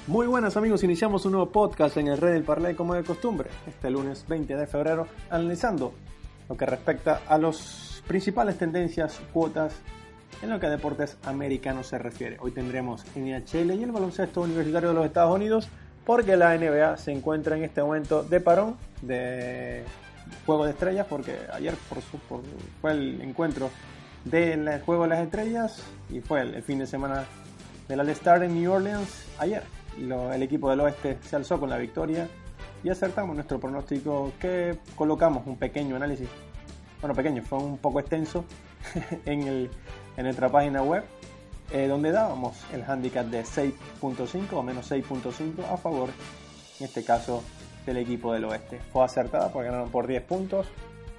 Muy buenas amigos, iniciamos un nuevo podcast en el Red del Parlay como de costumbre, este lunes 20 de febrero, analizando lo que respecta a las principales tendencias, cuotas, en lo que a deportes americanos se refiere. Hoy tendremos NHL y el baloncesto universitario de los Estados Unidos, porque la NBA se encuentra en este momento de parón de Juego de Estrellas, porque ayer fue el encuentro del Juego de las Estrellas y fue el fin de semana del All-Star en New Orleans ayer. El equipo del oeste se alzó con la victoria y acertamos nuestro pronóstico, que colocamos un pequeño análisis, fue un poco extenso en nuestra página web, donde dábamos el handicap de 6.5 o menos 6.5 a favor, en este caso, del equipo del oeste. Fue acertada porque ganaron por 10 puntos.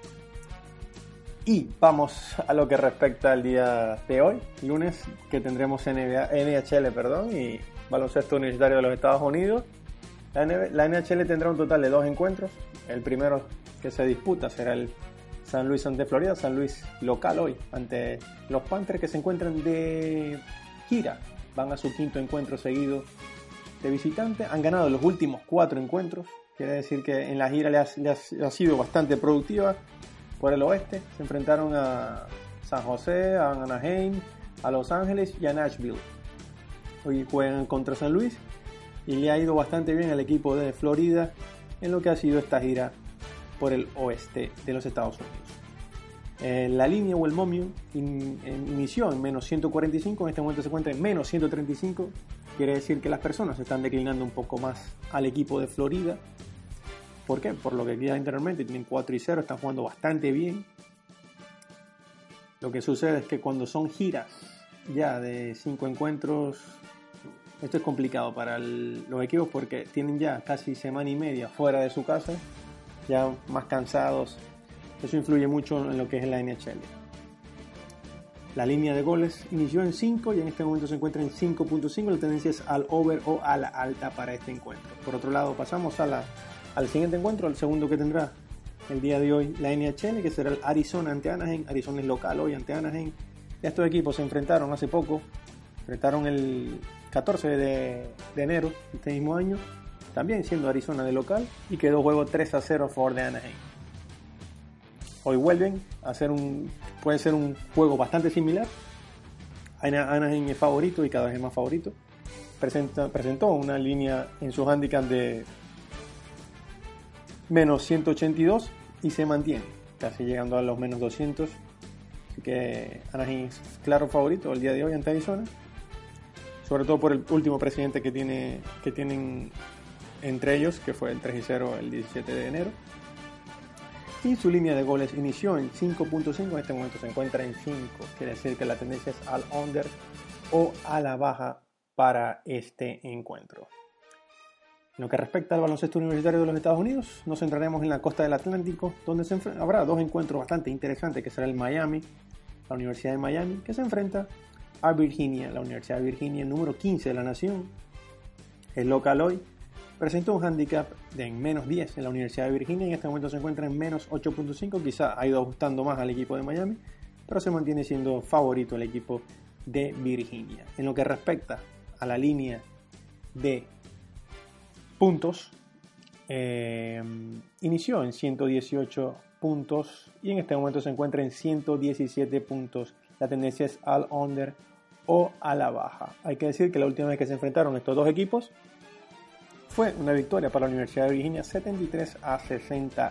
Y vamos a lo que respecta al día de hoy, lunes, que tendremos NHL y baloncesto universitario de los Estados Unidos. La NHL tendrá un total de 2 encuentros. El primero que se disputa será el San Luis ante Florida, San Luis local hoy ante los Panthers, que se encuentran de gira. Van a su 5º encuentro seguido de visitante. Han ganado los últimos 4 encuentros. Quiere decir que en la gira le ha sido bastante productiva. Por el oeste se enfrentaron a San José, a Anaheim, a Los Ángeles y a Nashville. Hoy juegan contra San Luis y le ha ido bastante bien al equipo de Florida en lo que ha sido esta gira por el oeste de los Estados Unidos. La línea o el momio inició en menos 145, en este momento se encuentra en menos 135. Quiere decir que las personas están declinando un poco más al equipo de Florida. ¿Por qué? Por lo que ya anteriormente tienen 4-0, están jugando bastante bien. Lo que sucede es que cuando son giras ya de 5 encuentros, esto es complicado para los equipos porque tienen ya casi semana y media fuera de su casa, ya más cansados. Eso influye mucho en lo que es la NHL. La línea de goles inició en 5 y en este momento se encuentra en 5.5. La tendencia es al over o a la alta para este encuentro. Por otro lado, pasamos al siguiente encuentro, al segundo que tendrá el día de hoy la NHL, que será el Arizona ante Anaheim. Arizona es local hoy ante Anaheim. Ya estos equipos se enfrentaron hace poco, el 14 de enero de este mismo año, también siendo Arizona de local, y quedó juego 3-0 a favor de Anaheim. Hoy vuelven a puede ser un juego bastante similar. Anaheim es favorito y cada vez es más favorito. Presentó una línea en su handicap de menos 182 y se mantiene, casi llegando a los menos 200. Así que Anaheim es claro favorito el día de hoy ante Arizona, sobre todo por el último presidente que tienen entre ellos, que fue el 3-0 el 17 de enero. Y su línea de goles inició en 5.5, en este momento se encuentra en 5. Quiere decir que la tendencia es al under o a la baja para este encuentro. En lo que respecta al baloncesto universitario de los Estados Unidos, nos centraremos en la costa del Atlántico, donde habrá 2 encuentros bastante interesantes, que será el Miami, la Universidad de Miami, que se enfrenta a Virginia. La Universidad de Virginia, el número 15 de la nación, es local hoy. Presentó un handicap de menos 10 en la Universidad de Virginia y en este momento se encuentra en menos 8.5. Quizá ha ido ajustando más al equipo de Miami, pero se mantiene siendo favorito el equipo de Virginia. En lo que respecta a la línea de puntos, inició en 118 puntos y en este momento se encuentra en 117 puntos. La tendencia es al under o a la baja. Hay que decir que la última vez que se enfrentaron estos dos equipos fue una victoria para la Universidad de Virginia, 73-62.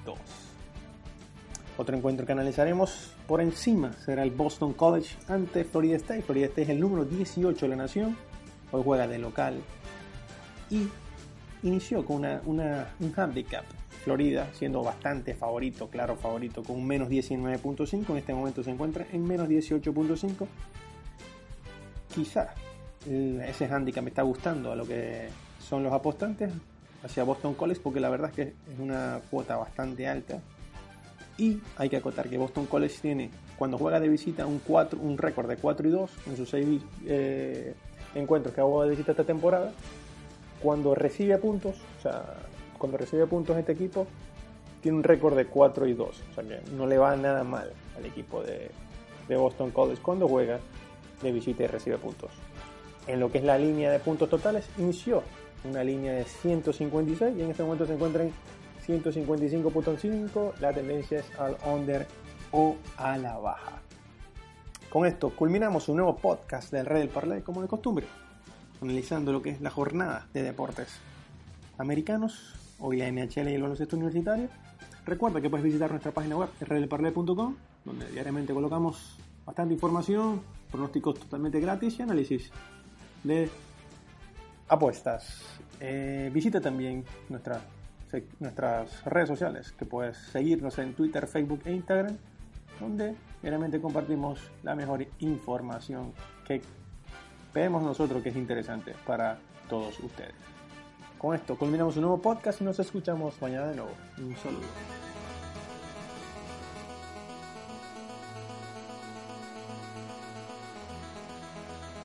Otro encuentro que analizaremos por encima será el Boston College ante Florida State. Florida State es el número 18 de la nación, hoy juega de local y inició con un handicap. Florida siendo bastante favorito, claro favorito, con un menos 19.5. En este momento se encuentra en menos 18.5. Quizá ese handicap me está gustando a lo que son los apostantes hacia Boston College, porque la verdad es que es una cuota bastante alta. Y hay que acotar que Boston College tiene, cuando juega de visita, un récord de 4-2 en sus 6 encuentros que ha jugado de visita esta temporada. Cuando recibe puntos, este equipo tiene un récord de 4-2, o sea que no le va nada mal al equipo de Boston College cuando juega de visita y recibe puntos. En lo que es la línea de puntos totales, inició una línea de 156 y en este momento se encuentra en 155.5. La tendencia es al under o a la baja. Con esto culminamos un nuevo podcast del Rey del Parlay, como de costumbre, analizando lo que es la jornada de deportes americanos, hoy la NHL y el baloncesto universitario. Recuerda que puedes visitar nuestra página web, elreydelparlay.com, donde diariamente colocamos bastante información, pronósticos totalmente gratis y análisis de apuestas. Visita también nuestras redes sociales, que puedes seguirnos en Twitter, Facebook e Instagram, donde diariamente compartimos la mejor información que vemos nosotros que es interesante para todos ustedes. Con esto culminamos un nuevo podcast y nos escuchamos mañana de nuevo. Un saludo.